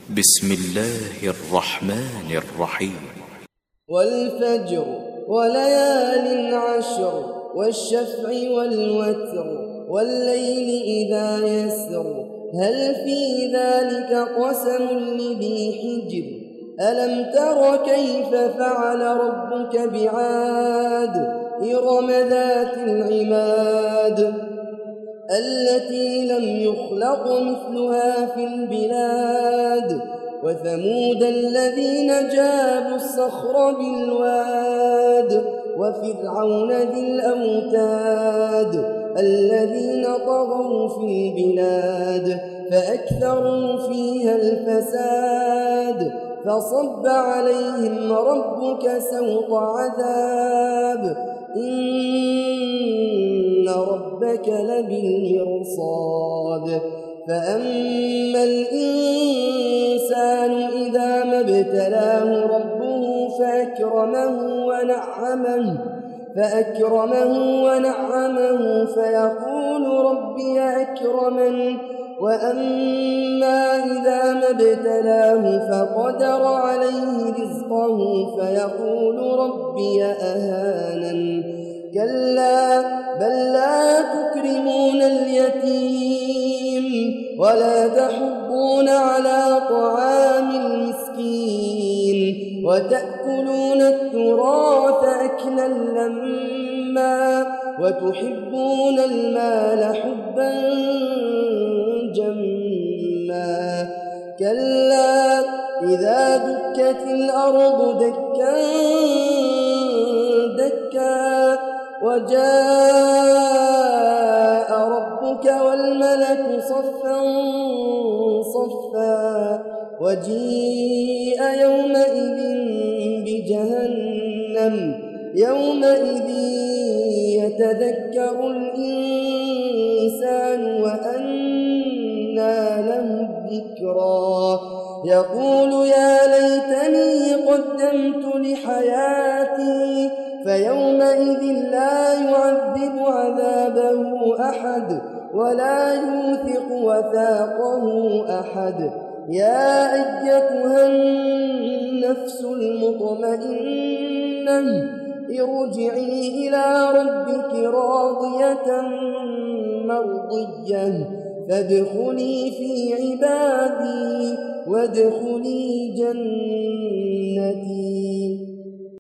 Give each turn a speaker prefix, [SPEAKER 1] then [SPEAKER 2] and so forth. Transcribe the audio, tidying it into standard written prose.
[SPEAKER 1] بسم الله الرحمن الرحيم.
[SPEAKER 2] والفجر وليال عشر والشفع والوتر والليل إذا يسر هل في ذلك قسم لذي حجر ألم تر كيف فعل ربك بعاد إرم ذات العماد التي لم يخلق مثلها في البلاد وثمود الذين جابوا الصخر بالواد وفرعون ذي الأوتاد الذين طغوا في البلاد فأكثروا فيها الفساد فصب عليهم ربك سوط عذاب إن ربك لبالمرصاد فأما الإنسان إذا ما ابتلاه ربه فأكرمه ونعمه فيقول ربي أكرمن وأما إذا ما ابتلاه فقدر عليه رزقه فيقول ربي أهانن كلا بل لا تكرمون اليتيم ولا تحضون على طعام المسكين وتأكلون التراث أكلا لما وتحبون المال حبا جما كلا إذا دكت الأرض دكا دكا وجاء ربك والملك صفا صفا وجيء يومئذ بجهنم يومئذ يتذكر الإنسان وأنى له الذكرى يقول يا ليتني قدمت لحياتي فيومئذ لا يعذب عذابه أحد ولا يوثق وثاقه أحد يا أيتها النفس المطمئنة ارجعي إلى ربك راضية مرضية فادخلي في عبادي وادخلي جنتي.